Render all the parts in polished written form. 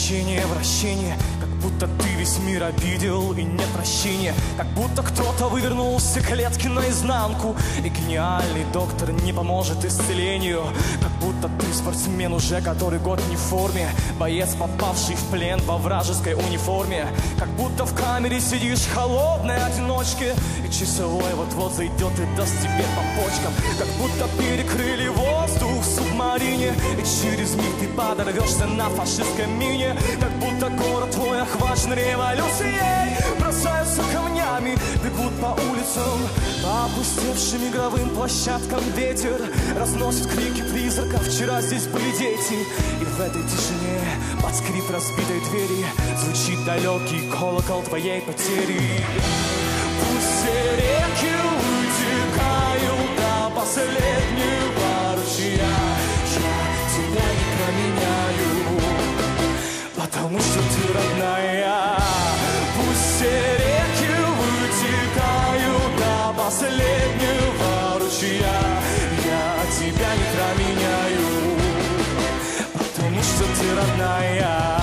вращение, как будто ты весь мир обидел и нет прощения, как будто кто-то вывернул все клетки наизнанку, и гениальный доктор не поможет исцелению, как будто ты спортсмен уже который год не в форме, боец, попавший в плен во вражеской униформе, как будто в камере сидишь холодной одиночке, и часовой вот-вот зайдет и даст тебе по почкам, как будто перекрыли воздух в субмарине, и через миг ты подорвешься на фашистской мине, как будто город твой охвачен революцией, бросаются камнями, бегут по улицам, по опустевшим игровым площадкам ветер разносит крики призраков, вчера здесь были дети, и в этой тишине под скрип разбитой двери звучит далекий колокол твоей потери. Пусть все реки утекают до последнего ручья, я тебя не променяю, потому что ты родная. Пусть все реки вытекают до последнего ручья, я тебя не променяю, потому что ты родная.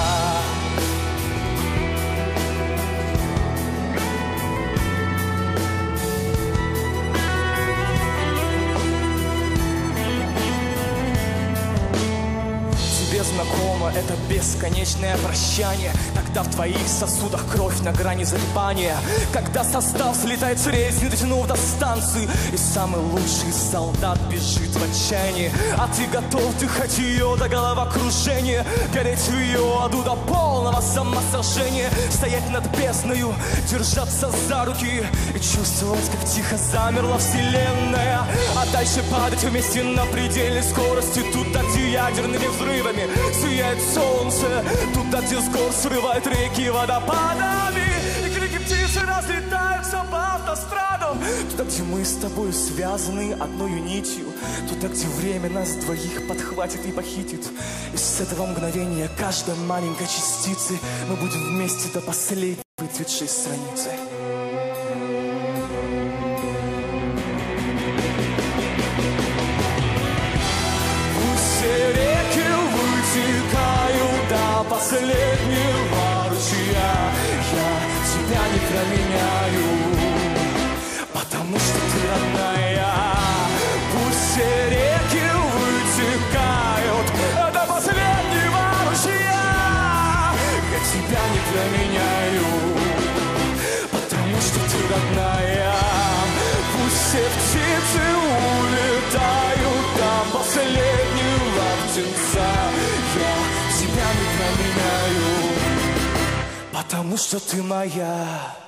Знакомо это бесконечное прощание, когда в твоих сосудах кровь на грани загибания, когда состав слетает с рельс, не дотянув до станции, и самый лучший солдат бежит в отчаянии, а ты готов дыхать ее до головокружения, гореть в ее аду до полного самосожжения, стоять над бездною, держаться за руки и чувствовать, как тихо замерла вселенная, а дальше падать вместе на предельной скорости, туда, где ядерными взрывами сияет солнце, туда, где с гор срывают реки водопадами, и крики птицы разлетаются по автострадам, туда, где мы с тобой связаны одной нитью, туда, где время нас двоих подхватит и похитит, и с этого мгновения каждой маленькой частицы мы будем вместе до последней выцветшей страницы. До последнего ручья я тебя не променяю, потому что ты родная. Пусть все реки вытекают до последнего ручья, я тебя не променяю, потому что ты родная. Пусть все птицы улетают до последнего птенца, я тебя не променяю, потому что ты моя.